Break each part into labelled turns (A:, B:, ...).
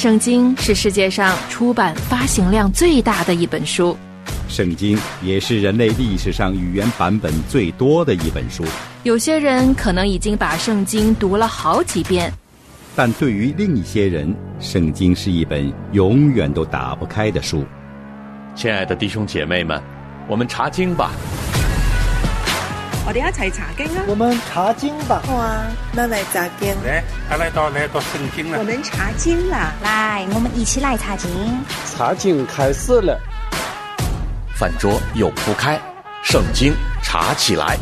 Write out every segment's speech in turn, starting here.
A: 圣经是世界上出版发行量最大的一本书，
B: 圣经也是人类历史上语言版本最多的一本书。
A: 有些人可能已经把圣经读了好几遍，
B: 但对于另一些人，圣经是一本永远都打不开的书。
C: 亲爱的弟兄姐妹们，我们查经吧。
D: 我哋一齊查經啊！
E: 我們查經吧。
F: 好啊，那來查經。
G: 來到聖經了。
D: 我們查經啦！
H: 來，我們一起來查經。
E: 查經開始了。
C: 飯桌又鋪開，聖經查起來。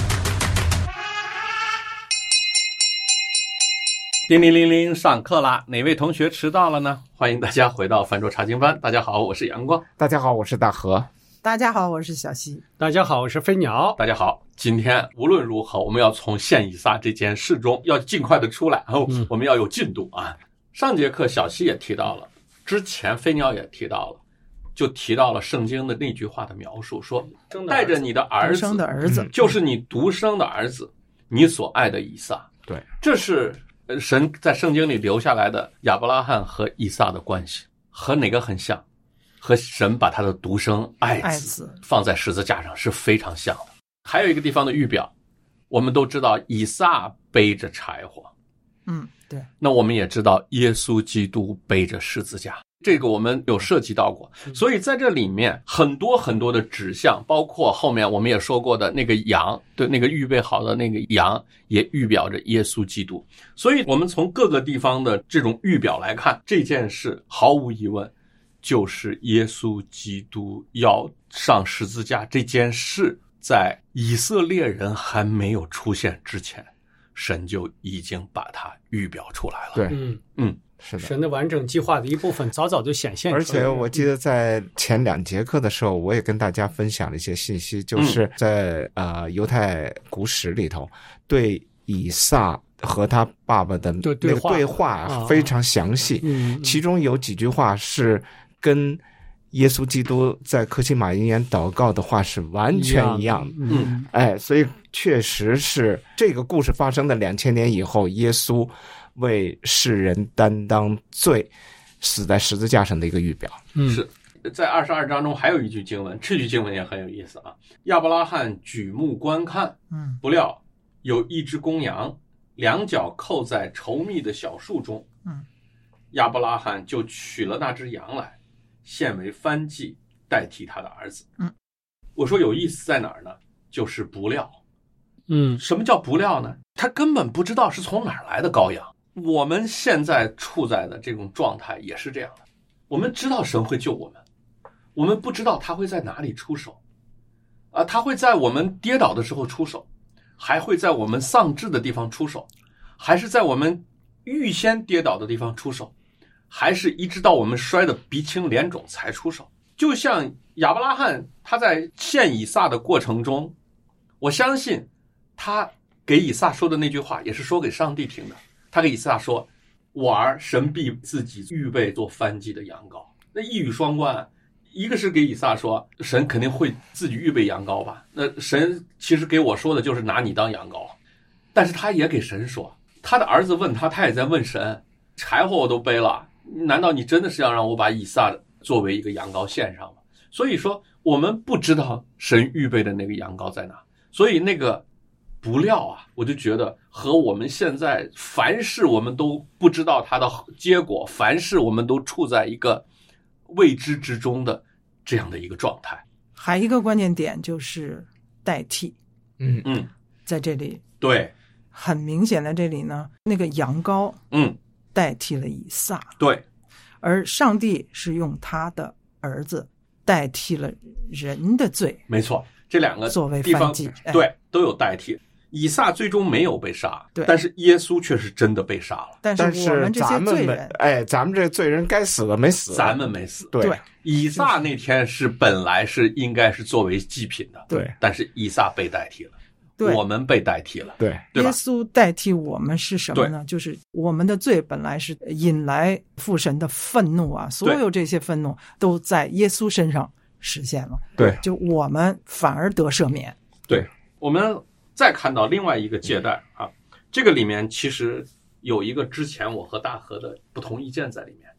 C: 叮铃铃铃，上課啦！哪位同學遲到了呢？歡迎大家回到飯桌查經班。大家好，我是陽光。
I: 大家好，我是大河。
F: 大家好，我是小溪。
J: 大家好，我是飞鸟。
C: 大家好，今天无论如何，我们要从献以撒这件事中要尽快的出来，我们要有进度啊。上节课小溪也提到了，之前飞鸟也提到了，就提到了圣经的那句话的描述，说带着你的儿子，
F: 独生的儿子，
C: 就是你独生的儿子，你所爱的以撒。
I: 对，
C: 这是神在圣经里留下来的亚伯拉罕和以撒的关系，和哪个很像？和神把他的独生爱子放在十字架上是非常像的。还有一个地方的预表，我们都知道以撒背着柴火，
F: 对。
C: 那我们也知道耶稣基督背着十字架，这个我们有涉及到过。所以在这里面很多很多的指向，包括后面我们也说过的那个羊，对，那个预备好的那个羊也预表着耶稣基督。所以我们从各个地方的这种预表来看，这件事毫无疑问就是耶稣基督要上十字架这件事，在以色列人还没有出现之前，神就已经把它预表出来了。
I: 对，
J: 是的，神的完整计划的一部分早早就显现出来了。
I: 而且我记得在前2节课的时候，我也跟大家分享了一些信息，就是在犹太古史里头，对以撒和他爸爸的那个对话非常详细，其中有几句话是跟耶稣基督在客西马尼园祷告的话是完全一样的。所以确实是这个故事发生的2000年以后，耶稣为世人担当罪，死在十字架上的一个预表。
C: 是在22章中还有一句经文，这句经文也很有意思啊。亚伯拉罕举目观看，不料有一只公羊，两脚扣在稠密的小树中。亚伯拉罕就取了那只羊来，献为燔祭，代替他的儿子。我说有意思在哪儿呢？就是不料。什么叫不料呢？他根本不知道是从哪儿来的羔羊。我们现在处在的这种状态也是这样的，我们知道神会救我们，我们不知道他会在哪里出手他会在我们跌倒的时候出手，还会在我们丧志的地方出手，还是在我们预先跌倒的地方出手，还是一直到我们摔得鼻青脸肿才出手。就像亚伯拉罕他在献以撒的过程中，我相信他给以撒说的那句话也是说给上帝听的。他给以撒说，我儿神必自己预备做燔祭的羊羔。那一语双关，一个是给以撒说神肯定会自己预备羊羔吧，那神其实给我说的就是拿你当羊羔。但是他也给神说，他的儿子问他，他也在问神，柴火我都背了，难道你真的是要让我把以撒作为一个羊羔献上吗？所以说我们不知道神预备的那个羊羔在哪，所以那个不料我就觉得和我们现在凡事我们都不知道它的结果，凡事我们都处在一个未知之中的这样的一个状态。
F: 还一个关键点就是代替。在这里
C: 对，
F: 很明显的这里呢，那个羊羔代替了以撒，
C: 对，
F: 而上帝是用他的儿子代替了人的罪。
C: 没错，这两个
F: 作为
C: 地方
F: 燔祭，
C: 对，都有代替。以撒最终没有被杀，
F: 对，
C: 但是耶稣却是真的被杀了。
F: 但是我们这些罪人，
I: 咱们这罪人该死的没死，
C: 咱们没死。
I: 对，
C: 以撒那天是本来是应该是作为祭品的，
I: 对，
C: 但是以撒被代替了，
F: 对，
C: 我们被代替了，
I: 对
F: 耶稣代替我们是什么呢？就是我们的罪本来是引来父神的愤怒所有这些愤怒都在耶稣身上实现了。
I: 对，
F: 就我们反而得赦免。
C: 对，我们再看到另外一个借贷这个里面其实有一个之前我和大河的不同意见在里面。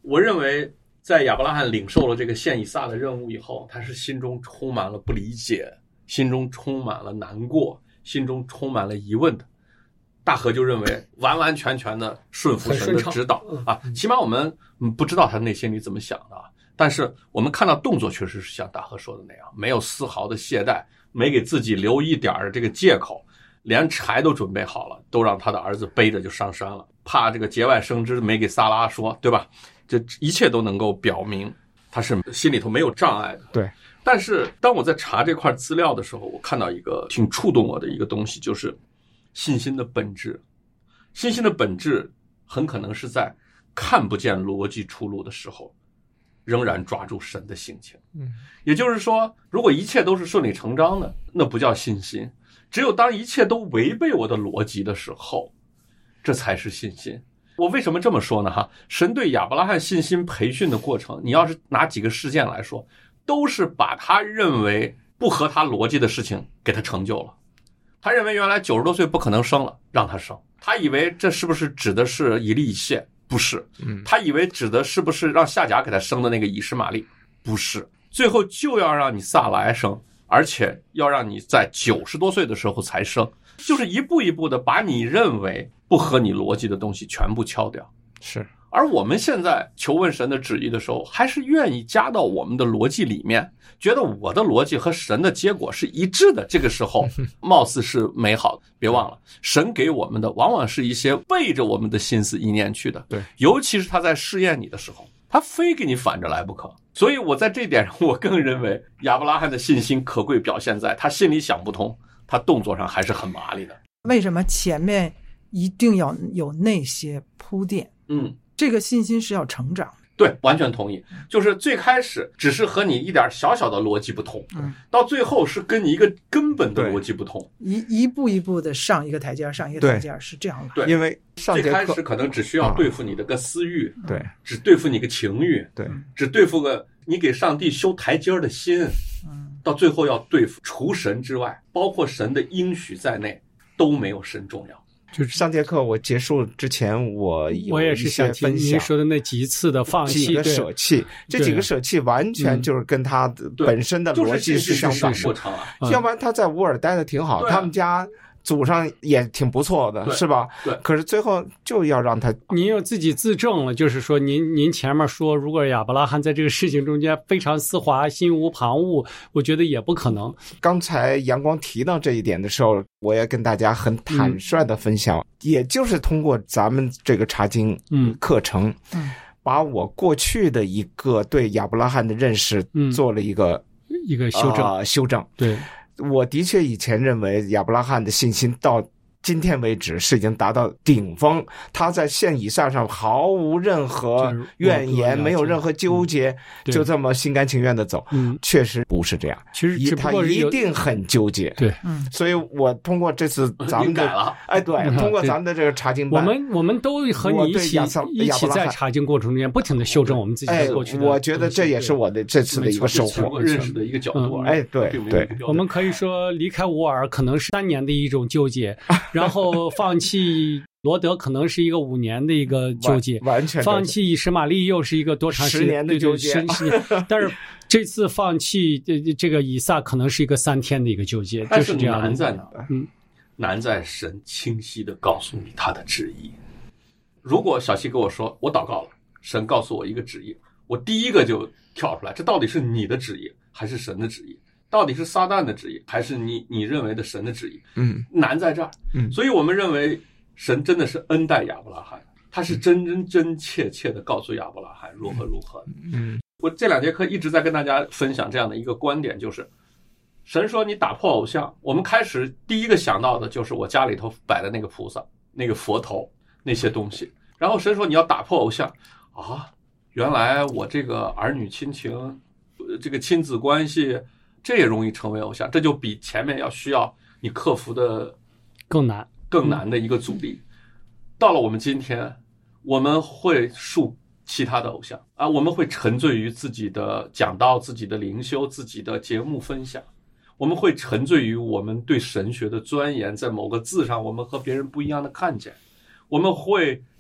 C: 我认为在亚伯拉罕领受了这个献以撒的任务以后，他是心中充满了不理解，心中充满了难过，心中充满了疑问的。大河就认为完完全全的顺服神的指导啊，起码我们不知道他内心里怎么想的啊，但是我们看到动作确实是像大河说的那样，没有丝毫的懈怠，没给自己留一点的这个借口，连柴都准备好了，都让他的儿子背着就上山了，怕这个节外生枝没给撒拉说，对吧？这一切都能够表明他是心里头没有障碍的。
I: 对。
C: 但是当我在查这块资料的时候，我看到一个挺触动我的一个东西，就是信心的本质。信心的本质很可能是在看不见逻辑出路的时候，仍然抓住神的性情。也就是说，如果一切都是顺理成章的，那不叫信心。只有当一切都违背我的逻辑的时候，这才是信心。我为什么这么说呢？神对亚伯拉罕信心培训的过程，你要是拿几个事件来说，都是把他认为不合他逻辑的事情给他成就了。他认为原来90多岁不可能生了，让他生。他以为这是不是指的是以利以谢？不是。他以为指的是不是让夏甲给他生的那个以实玛利？不是。最后就要让你撒来生，而且要让你在90多岁的时候才生，就是一步一步的把你认为不合你逻辑的东西全部敲掉。
I: 是。而
C: 我们现在求问神的旨意的时候，还是愿意加到我们的逻辑里面，觉得我的逻辑和神的结果是一致的，这个时候貌似是美好的。别忘了，神给我们的往往是一些背着我们的心思意念去的。
I: 对，
C: 尤其是他在试验你的时候，他非给你反着来不可。所以我在这一点上，我更认为亚伯拉罕的信心可贵表现在他心里想不通，他动作上还是很麻利的。
F: 为什么前面一定要有那些铺垫？这个信心是要成长的。
C: 对，完全同意。就是最开始只是和你一点小小的逻辑不同，到最后是跟你一个根本的逻辑不同，
F: 一步一步的上一个台阶，上一个台阶，是这样的。
C: 对，
I: 因为
C: 最开始可能只需要对付你的个私欲，
I: 对，
C: 只对付你个情欲，
I: 对，
C: 只对付个你给上帝修台阶的心，到最后要对付除神之外，包括神的应许在内，都没有神重要。
I: 就是上节课我结束之前，我
J: 也是想听您说的那几次的放弃、
I: 几个舍弃，这几个舍弃完全就是跟他本身的逻辑是相反的。要不然他在乌尔待的挺好，他们家祖上也挺不错的，是吧？
C: 对。
I: 可是最后就要让他，
J: 您又自己自证了，就是说您前面说，如果亚伯拉罕在这个事情中间非常丝滑，心无旁骛，我觉得也不可能。
I: 刚才阳光提到这一点的时候，我也跟大家很坦率的分享，也就是通过咱们这个查经课程，把我过去的一个对亚伯拉罕的认识做了一个修正。
J: 对。
I: 我的确以前认为亚伯拉罕的信心到今天为止是已经达到顶峰，他在献以撒上毫无任何怨言，没有任何纠结，就这么心甘情愿的走。确实不是这样，
J: 其实
I: 他一定很纠结。
J: 对，
I: 所以我通过这次咱们的通过咱们的这个查经班，
J: 我们都和你一起在查经过程中间不停的修正我们自己的过去的。
I: 我觉得这也是我的这次的一个收获，
C: 认识的一个角度。
I: 对，
J: 我们可以说离开乌尔可能是3年的一种纠结。然后放弃罗德可能是一个5年的一个纠结，
I: 完全
J: 放弃以实玛利又是一个多长时间
I: 10年的纠结。
J: 但是这次放弃这个以撒可能是一个3天的一个纠结，就是这样的。
C: 难在哪？难在神清晰的告诉你他的旨意。如果小七跟我说我祷告了，神告诉我一个旨意，我第一个就跳出来，这到底是你的旨意还是神的旨意？到底是撒旦的旨意还是你认为的神的旨意？难在这儿。所以我们认为神真的是恩待亚伯拉罕，他是真切的告诉亚伯拉罕如何的。我这2节课一直在跟大家分享这样的一个观点，就是神说你打破偶像，我们开始第一个想到的就是我家里头摆的那个菩萨、那个佛头那些东西，然后神说你要打破偶像啊，原来我这个儿女亲情，这个亲子关系，这也容易成为偶像，这就比前面要需要你克服的
J: 更难
C: 的一个阻力。到了我们今天，我们会树其他的偶像啊，我们会沉醉于自己的讲道、自己的灵修、自己的节目分享，我们会沉醉于我们对神学的钻研，在某个字上我们和别人不一样的看见，我们会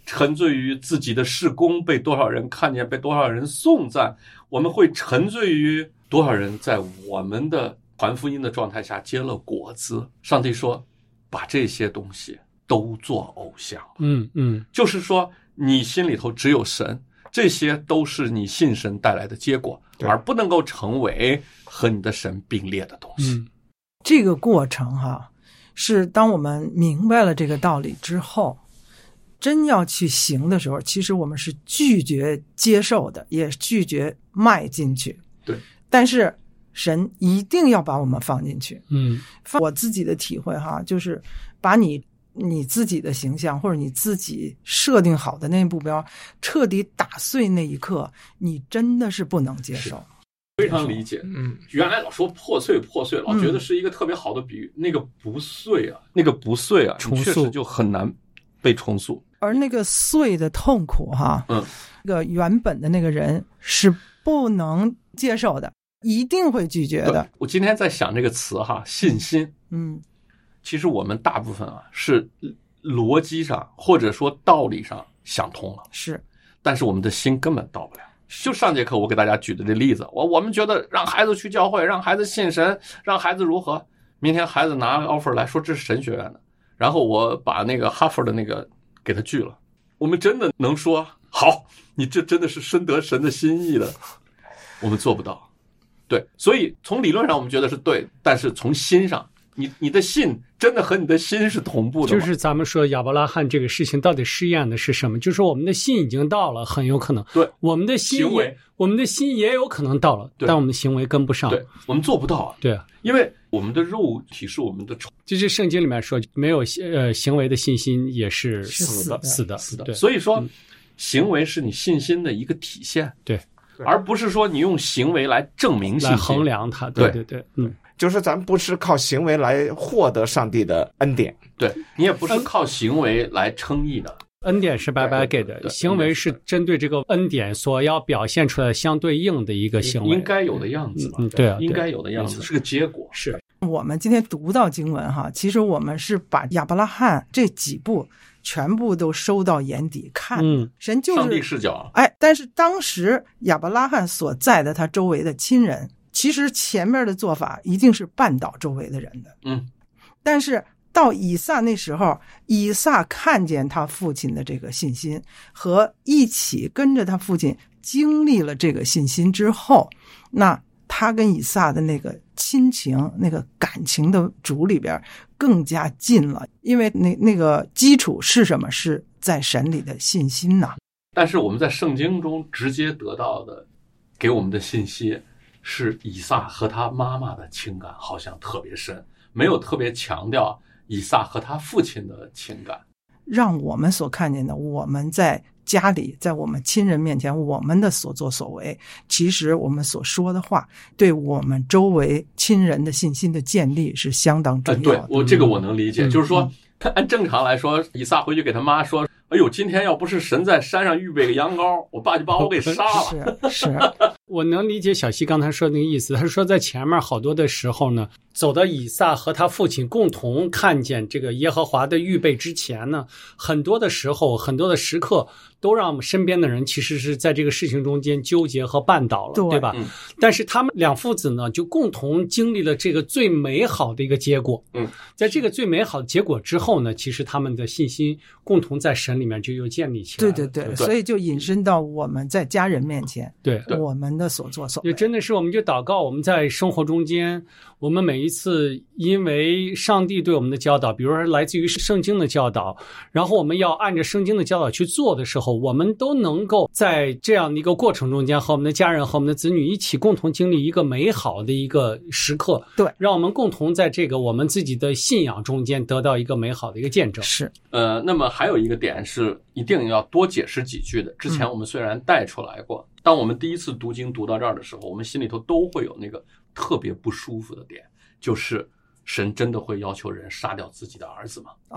C: 沉醉于自己的事工被多少人看见，被多少人颂赞，我们会沉醉于多少人在我们的传福音的状态下结了果子。上帝说把这些东西都做偶像。就是说你心里头只有神，这些都是你信神带来的结果，而不能够成为和你的神并列的东西。
F: 这个过程是当我们明白了这个道理之后，真要去行的时候，其实我们是拒绝接受的，也拒绝迈进去。
C: 对，
F: 但是神一定要把我们放进去。我自己的体会就是把你自己的形象或者你自己设定好的那目标彻底打碎那一刻，你真的是不能接受。
C: 非常理解。原来老说破碎，老觉得是一个特别好的比喻。那个不碎啊，你确实就很难被重塑。
F: 而那个碎的痛苦那个原本的那个人是不能接受的，一定会拒绝的。
C: 我今天在想这个词信心。其实我们大部分是逻辑上或者说道理上想通了，
F: 是，
C: 但是我们的心根本到不了。就上节课我给大家举的这例子，我们觉得让孩子去教会，让孩子信神，让孩子如何，明天孩子拿个 offer 来说这是神学院的，然后我把那个哈佛的那个给他拒了，我们真的能说好你这真的是深得神的心意的？我们做不到。对，所以从理论上我们觉得是对，但是从心上你的信真的和你的心是同步的吗？
J: 就是咱们说亚伯拉罕这个事情到底试验的是什么？就是我们的心已经到了，很有可能
C: 对
J: 我们的心也有可能到了，但我们的行为跟不上。
C: 对，我们做不到啊。
J: 对啊，
C: 因为我们的肉体是我们的
J: 就是圣经里面说没有行为的信心也是死的。对，
C: 所以说行为是你信心的一个体现。
J: 对，
C: 而不是说你用行为来证明信心，
J: 来衡量它。对，
I: 就是咱不是靠行为来获得上帝的恩典，
C: 对，你也不是靠行为来称义的。
J: 恩典是白白给的，行为是针对这个恩典所要表现出来相对应的一个行为，
C: 应该有的样子吧？
J: 对啊，
C: 应该有的样子是个结果。
J: 是
F: 我们今天读到经文其实我们是把亚伯拉罕这几步全部都收到眼底看。神就是
C: 上帝视角。
F: 但是当时亚伯拉罕所在的他周围的亲人，其实前面的做法一定是绊倒周围的人的。但是到以撒那时候，以撒看见他父亲的这个信心，和一起跟着他父亲经历了这个信心之后，那他跟以撒的那个亲情、那个感情的主里边更加近了，因为那个基础是什么？是在神里的信心呐。
C: 但是我们在圣经中直接得到的给我们的信息是以撒和他妈妈的情感好像特别深，没有特别强调以撒和他父亲的情感。
F: 让我们所看见的，我们在家里，在我们亲人面前，我们的所作所为，其实我们所说的话，对我们周围亲人的信心的建立是相当重要的。
C: 对，这个我能理解。就是说按正常来说，以撒回去给他妈说，哎呦，今天要不是神在山上预备个羊羔，我爸就把我给杀了。
F: 是
J: 我能理解小西刚才说的那个意思。他说在前面好多的时候呢，走到以撒和他父亲共同看见这个耶和华的预备之前呢，很多的时候，很多的时刻都让我们身边的人其实是在这个事情中间纠结和绊倒了，对吧？但是他们两父子呢，就共同经历了这个最美好的一个结果。在这个最美好的结果之后呢，其实他们的信心共同在神里面就又建立起来了。
F: 对，所以就引申到我们在家人面前，
J: 对
F: 我们的所作所为，
J: 就真的是我们就祷告，我们在生活中间，我们每一次因为上帝对我们的教导，比如说来自于圣经的教导，然后我们要按着圣经的教导去做的时候，我们都能够在这样的一个过程中间和我们的家人和我们的子女一起共同经历一个美好的一个时刻。
F: 对，
J: 让我们共同在这个我们自己的信仰中间得到一个美好的一个见证。
F: 是
C: 那么还有一个点是一定要多解释几句的。之前我们虽然带出来过，当我们第一次读经读到这儿的时候，我们心里头都会有那个特别不舒服的点，就是神真的会要求人杀掉自己的儿子吗？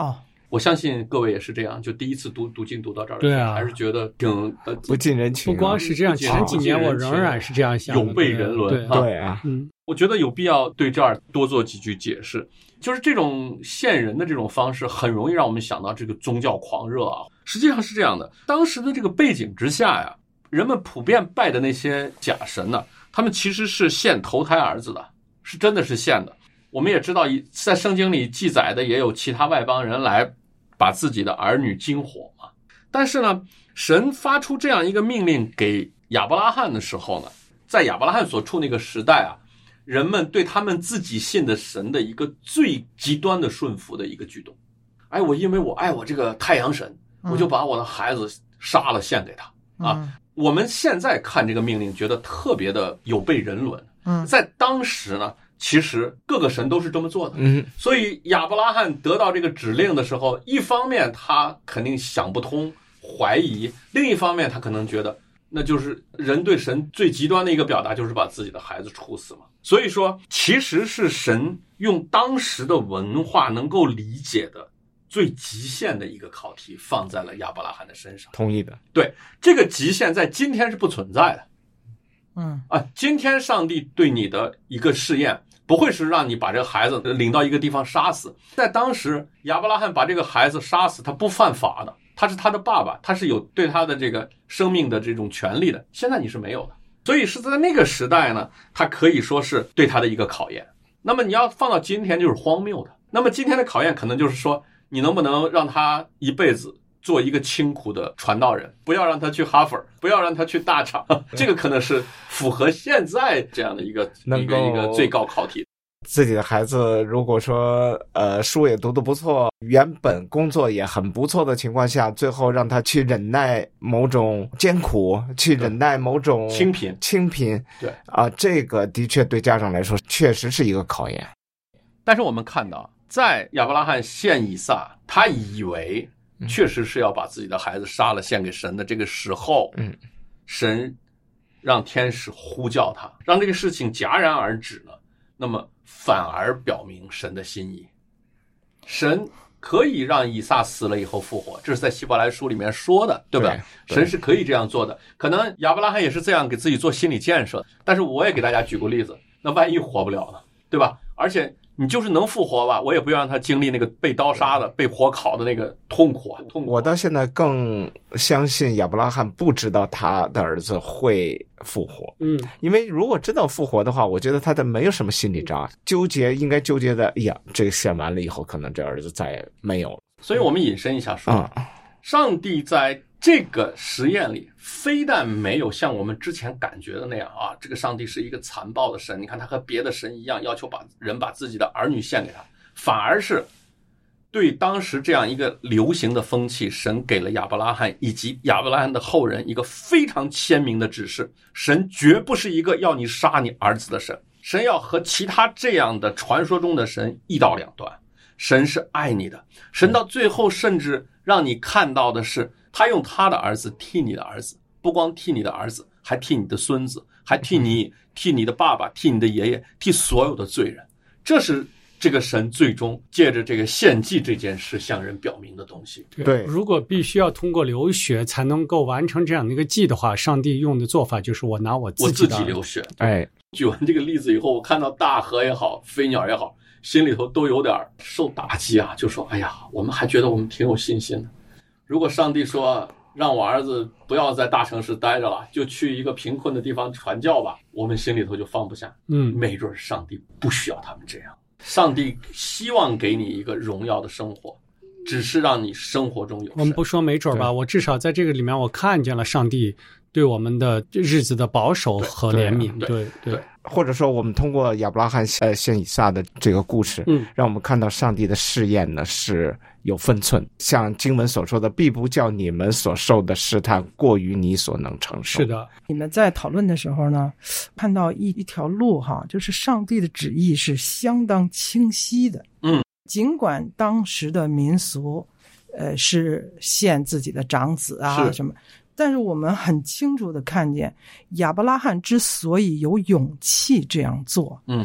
C: 我相信各位也是这样，就第一次读经读到这儿，
J: 对啊，
C: 还是觉得挺
I: 不近人情。
J: 不光是这样，前几年我仍然是这样想的，
C: 有悖人伦。
I: 对啊，
C: 我觉得有必要对这儿多做几句解释。就是这种献人的这种方式，很容易让我们想到这个宗教狂热啊。实际上是这样的，当时的这个背景之下呀，人们普遍拜的那些假神呢，他们其实是献投胎儿子的，是真的是献的。我们也知道，在圣经里记载的也有其他外邦人来把自己的儿女惊火嘛。但是呢，神发出这样一个命令给亚伯拉罕的时候呢，在亚伯拉罕所处那个时代啊，人们对他们自己信的神的一个最极端的顺服的一个举动。我因为我爱我这个太阳神，我就把我的孩子杀了献给他啊。我们现在看这个命令觉得特别的有悖人伦。在当时呢，其实各个神都是这么做的。所以亚伯拉罕得到这个指令的时候，一方面他肯定想不通怀疑，另一方面他可能觉得那就是人对神最极端的一个表达，就是把自己的孩子处死嘛。所以说其实是神用当时的文化能够理解的最极限的一个考题放在了亚伯拉罕的身上。
I: 同意的。
C: 对，这个极限在今天是不存在的。今天上帝对你的一个试验不会是让你把这个孩子领到一个地方杀死。在当时亚伯拉罕把这个孩子杀死，他不犯法的，他是他的爸爸，他是有对他的这个生命的这种权利的。现在你是没有的，所以是在那个时代呢，他可以说是对他的一个考验。那么你要放到今天就是荒谬的。那么今天的考验可能就是说，你能不能让他一辈子做一个清苦的传道人，不要让他去哈佛，不要让他去大厂，这个可能是符合现在这样的一个最高考题。
I: 自己的孩子如果说书也读得不错，原本工作也很不错的情况下，最后让他去忍耐某种艰苦，去忍耐某种清贫，
C: 对
I: 啊，这个的确对家长来说确实是一个考验。
C: 但是我们看到，在亚伯拉罕献以撒，他以为确实是要把自己的孩子杀了献给神的这个时候，神让天使呼叫他，让这个事情戛然而止了，那么反而表明神的心意。神可以让以撒死了以后复活，这是在希伯来书里面说的，对吧？神是可以这样做的。可能亚伯拉罕也是这样给自己做心理建设，但是我也给大家举个例子，那万一活不了呢，对吧？而且你就是能复活吧，我也不要让他经历那个被刀杀的、被火烤的那个痛苦啊！
I: 我到现在更相信亚伯拉罕不知道他的儿子会复活。因为如果知道复活的话，我觉得他的没有什么心理障碍，应该纠结的，哎呀，这个献完了以后，可能这儿子再也没有了。
C: 所以我们引申一下说，上帝在这个实验里，非但没有像我们之前感觉的那样啊，这个上帝是一个残暴的神，你看他和别的神一样，要求把自己的儿女献给他，反而是对当时这样一个流行的风气，神给了亚伯拉罕以及亚伯拉罕的后人一个非常鲜明的指示：神绝不是一个要你杀你儿子的神，神要和其他这样的传说中的神一刀两断。神是爱你的，神到最后甚至让你看到的是，他用他的儿子替你的儿子，不光替你的儿子，还替你的孙子，还替你的爸爸，替你的爷爷，替所有的罪人。这是这个神最终借着这个献祭这件事向人表明的东西。
I: 对，
J: 如果必须要通过流血才能够完成这样的一个祭的话，上帝用的做法就是我拿我自己
C: 流血。
I: 举
C: 完这个例子以后，我看到大河也好，飞鸟也好，心里头都有点受打击啊，就说哎呀，我们还觉得我们挺有信心的。如果上帝说让我儿子不要在大城市待着了，就去一个贫困的地方传教吧，我们心里头就放不下。没准上帝不需要他们这样，上帝希望给你一个荣耀的生活，只是让你生活中有神。
J: 我们不说没准吧，我至少在这个里面我看见了上帝对我们的日子的保守和怜悯。对，
I: 或者说我们通过亚伯拉罕献以撒的这个故事，让我们看到上帝的试验呢是有分寸，像经文所说的，必不叫你们所受的试探过于你所能承受。
J: 是的，
F: 你们在讨论的时候呢，看到一条路哈，就是上帝的旨意是相当清晰的。尽管当时的民俗是献自己的长子啊什么，但是我们很清楚的看见亚伯拉罕之所以有勇气这样做，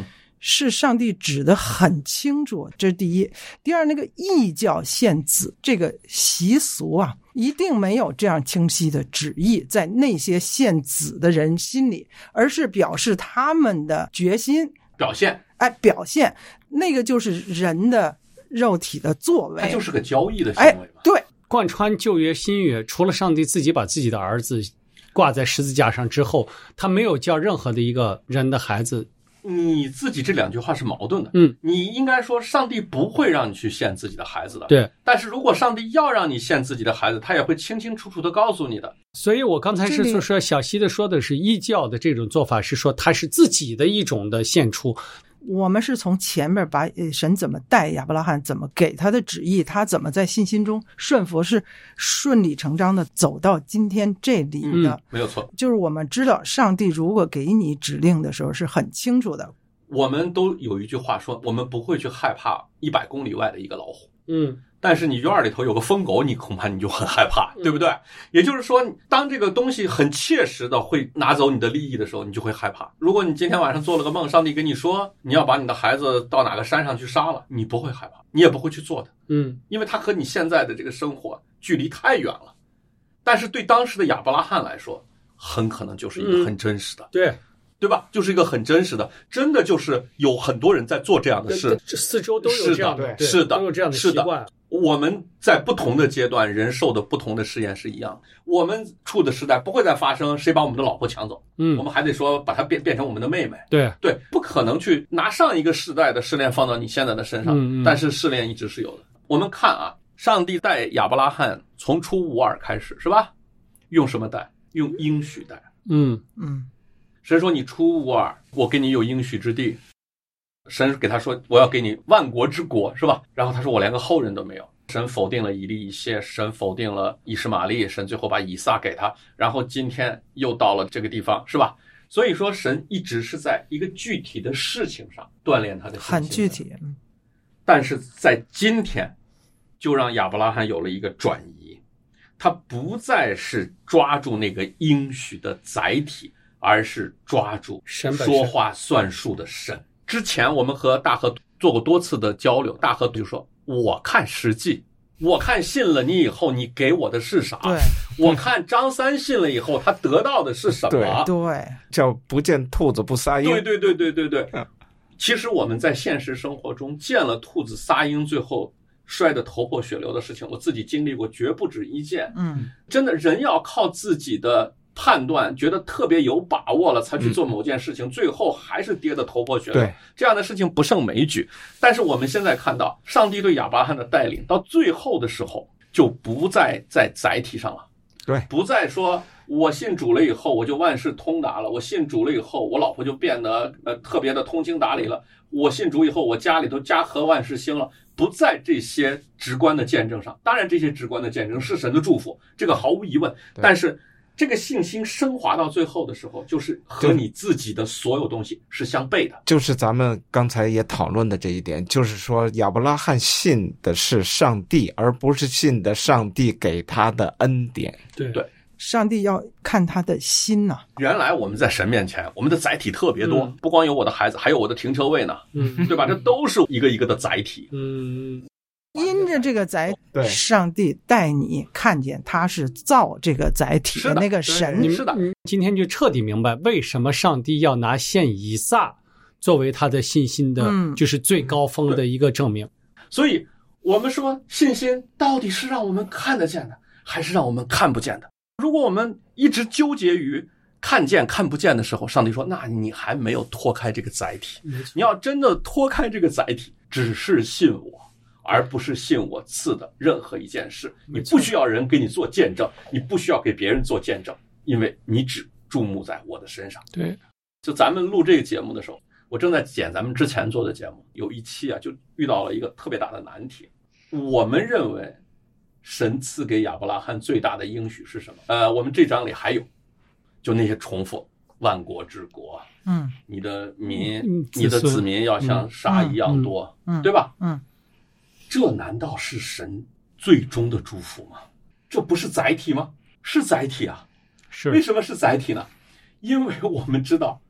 F: 是上帝指得很清楚，这是第一。第二，那个异教献子这个习俗啊，一定没有这样清晰的旨意在那些献子的人心里，而是表示他们的决心
C: 表现，
F: 表现那个就是人的肉体的作为，
C: 它就是个交易的行为嘛。
F: 对，
J: 贯穿旧约新约，除了上帝自己把自己的儿子挂在十字架上之后，他没有叫任何的一个人的孩子。
C: 你自己这两句话是矛盾的。你应该说上帝不会让你去献自己的孩子的。
J: 对。
C: 但是如果上帝要让你献自己的孩子，他也会清清楚楚的告诉你的。
J: 所以我刚才是说小西的说的是异教的这种做法，是说他是自己的一种的献出。
F: 我们是从前面把神怎么带亚伯拉罕，怎么给他的旨意，他怎么在信心中顺服，是顺理成章的走到今天这里的。
C: 没有错。
F: 就是我们知道上帝如果给你指令的时候是很清楚的。
C: 我们都有一句话说，我们不会去害怕100公里外的一个老虎。但是你院里头有个疯狗，你恐怕你就很害怕，对不对？也就是说，当这个东西很切实的会拿走你的利益的时候，你就会害怕。如果你今天晚上做了个梦，上帝跟你说你要把你的孩子到哪个山上去杀了，你不会害怕，你也不会去做的。因为他和你现在的这个生活距离太远了。但是对当时的亚伯拉罕来说，很可能就是一个很真实的。对吧？就是一个很真实的，真的就是有很多人在做这样的事，
J: 四周都有这样的，
C: 是的，
J: 都有这样的习惯。
C: 我们在不同的阶段，人受的不同的试验是一样。我们处的时代不会再发生谁把我们的老婆抢走，我们还得说把它变成我们的妹妹。对，不可能去拿上一个世代的试炼放到你现在的身上，但是试炼一直是有的。我们看啊，上帝带亚伯拉罕从出吾珥开始，是吧？用什么带？用应许带。神说你出吾珥，我给你有应许之地。神给他说我要给你万国之国，是吧？然后他说我连个后人都没有。神否定了以利以谢，神否定了以实玛利，神最后把以撒给他，然后今天又到了这个地方，是吧？所以说神一直是在一个具体的事情上锻炼他的信心，
F: 很具体。
C: 但是在今天就让亚伯拉罕有了一个转移，他不再是抓住那个应许的载体，而是抓住说话算数的神。之前我们和大河做过多次的交流，大河就说我看实际，我看信了你以后你给我的是啥，我看张三信了以后他得到的是什么，
F: 对，
I: 叫不见兔子不撒鹰。
C: 对。其实我们在现实生活中见了兔子撒鹰最后摔得头破血流的事情，我自己经历过绝不止一件。真的人要靠自己的判断觉得特别有把握了才去做某件事情，最后还是跌得头破血流，这样的事情不胜枚举。但是我们现在看到上帝对亚伯拉罕的带领到最后的时候就不再在载体上了，不再说我信主了以后我就万事通达了，我信主了以后我老婆就变得特别的通情达理了，我信主以后我家里头家和万事兴了，不在这些直观的见证上。当然这些直观的见证是神的祝福，这个毫无疑问，但是这个信心升华到最后的时候，就是和你自己的所有东西是相悖的。
I: 就是咱们刚才也讨论的这一点，就是说亚伯拉罕信的是上帝，而不是信的上帝给他的恩典。
C: 对，
F: 上帝要看他的心呐。
C: 原来我们在神面前，我们的载体特别多，不光有我的孩子，还有我的停车位呢，对吧？这都是一个一个的载体。
F: 因着这个载体，上帝带你看见他是造这个载体的那个神。
C: 是的，
J: 今天就彻底明白为什么上帝要拿献以撒作为他的信心的，就是最高峰的一个证明。
C: 所以我们说信心到底是让我们看得见的，还是让我们看不见的？如果我们一直纠结于看见看不见的时候，上帝说那你还没有脱开这个载体。你要真的脱开这个载体，只是信我，而不是信我赐的任何一件事。你不需要人给你做见证，你不需要给别人做见证，因为你只注目在我的身上。
J: 对，
C: 就咱们录这个节目的时候，我正在剪咱们之前做的节目，有一期啊就遇到了一个特别大的难题。我们认为神赐给亚伯拉罕最大的应许是什么？我们这章里还有，就那些重复万国之国，你的民，你的子民要像沙一样多，对吧？这难道是神最终的祝福吗？这不是载体吗？是载体啊。
J: 是。
C: 为什么是载体呢？因为我们知道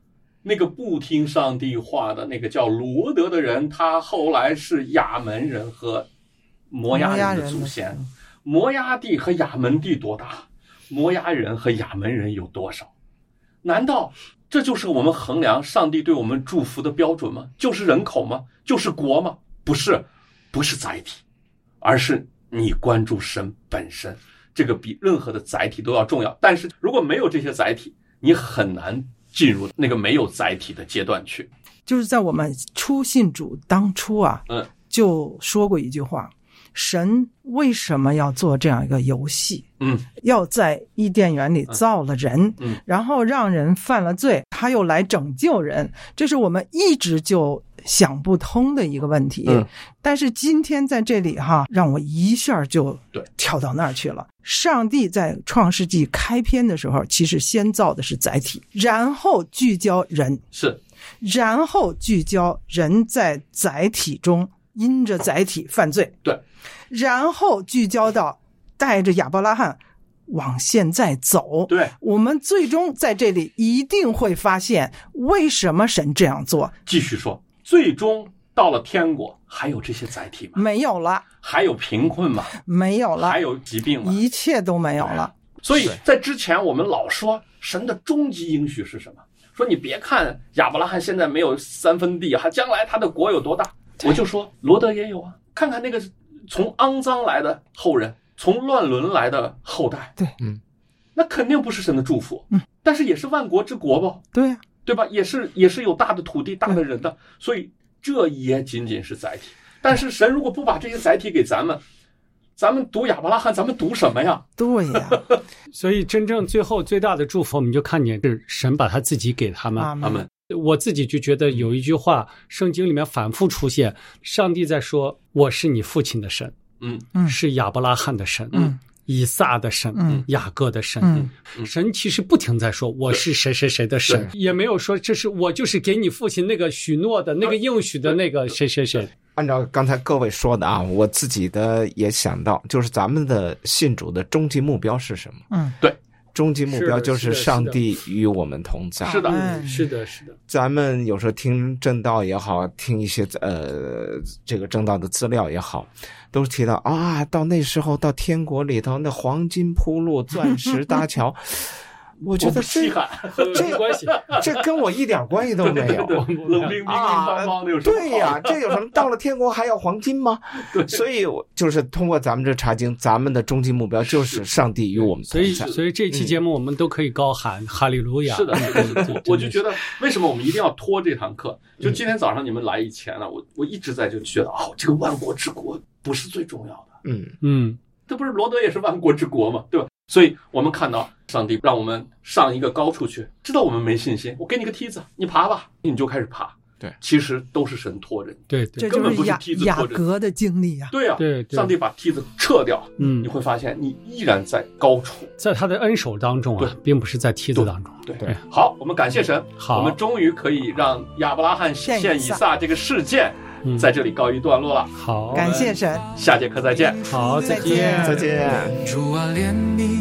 C: 那个不听上帝话的那个叫罗德的人，他后来是亚门人和摩押人的祖先。摩押地和亚门地多大？摩押人和亚门人有多少？难道这就是我们衡量上帝对我们祝福的标准吗？就是人口吗？就是国吗？不是，不是载体，而是你关注神本身，这个比任何的载体都要重要。但是如果没有这些载体，你很难进入那个没有载体的阶段去。
F: 就是在我们初信主当初啊，就说过一句话，神为什么要做这样一个游戏？要在伊甸园里造了人，然后让人犯了罪，他又来拯救人，这是我们一直就想不通的一个问题。但是今天在这里让我一下就跳到那儿去了。上帝在创世纪开篇的时候，其实先造的是载体，然后聚焦人，然后聚焦人在载体中因着载体犯罪，然后聚焦到带着亚伯拉罕往现在走。我们最终在这里一定会发现为什么神这样做。
C: 继续说，最终到了天国，还有这些载体吗？
F: 没有了。
C: 还有贫困吗？
F: 没有了。
C: 还有疾病吗？
F: 一切都没有了。
C: 所以在之前我们老说神的终极应许是什么？说你别看亚伯拉罕现在没有3分地，将来他的国有多大？我就说罗德也有啊，看看那个从肮脏来的后人，从乱伦来的后代，那肯定不是神的祝福，但是也是万国之国吧？对吧？也是有大的土地、大的人的，所以这也仅仅是载体。但是神如果不把这些载体给咱们读亚伯拉罕，咱们读什么呀？
F: 对呀。
J: 所以真正最后最大的祝福，我们就看见是神把他自己给他们。
C: 阿们。
J: 我自己就觉得有一句话，圣经里面反复出现，上帝在说我是你父亲的神，是亚伯拉罕的神，以撒的神，雅各的神，神其实不停在说我是谁谁谁的神，也没有说这是我就是给你父亲那个许诺的那个应许的那个谁谁谁。
I: 按照刚才各位说的我自己的也想到，就是咱们的信主的终极目标是什么？
C: 对，
I: 终极目标就是上帝与我们同在。
C: 是的，
J: 是的。
I: 咱们有时候听正道也好，听一些这个正道的资料也好，都提到到那时候到天国里头，那黄金铺路，钻石搭桥。我觉得这
J: 关系，
I: 这跟我一点关系都没有。
C: 冷冰冰方方的有什么好？
I: 对呀，这有什么？到了天国还要黄金吗？所以就是通过咱们这查经，咱们的终极目标就是上帝与我们同在。
J: 所以这期节目我们都可以高喊哈利路亚。
C: 是的，我就觉得为什么我们一定要拖这堂课？就今天早上你们来以前呢，我一直在就觉得这个万国之国不是最重要的。这不是罗德也是万国之国吗？对吧？所以我们看到上帝让我们上一个高处去，知道我们没信心，我给你个梯子，你爬吧，你就开始爬。其实都是神拖着你。
J: 对，
F: 这
C: 根本不
F: 就是
C: 梯子
F: 雅各的经历啊。
C: 对啊，上帝把梯子撤掉，你会发现你依然在高处，
J: 在他的恩手当中并不是在梯子当中。
C: 对，好，我们感谢神，
J: 好，
C: 我们终于可以让亚伯拉罕献以撒这个事件在这里告一段落了。
J: 好，
F: 感谢神，
C: 下节课再见。
J: 好，再见。
K: 主啊怜悯，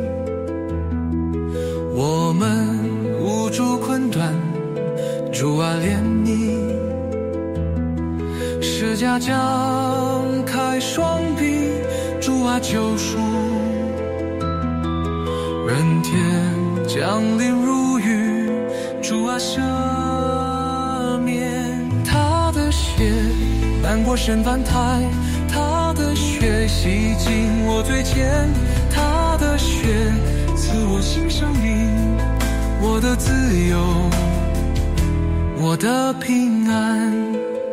K: 我们无助困顿，主啊怜悯，释迦张开双臂，主啊救赎，人天降临如雨，主啊赦免，他的血漫过审判台，他的血洗净我罪愆，他的血赐我新生命，我的自由，我的平安。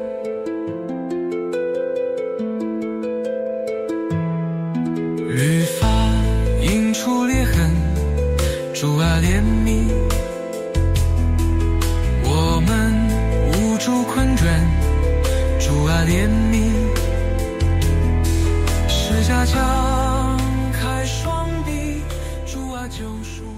K: 律法引出裂痕，主啊怜悯，我们无助困顿，主啊怜悯，释迦张开双臂，主啊救赎。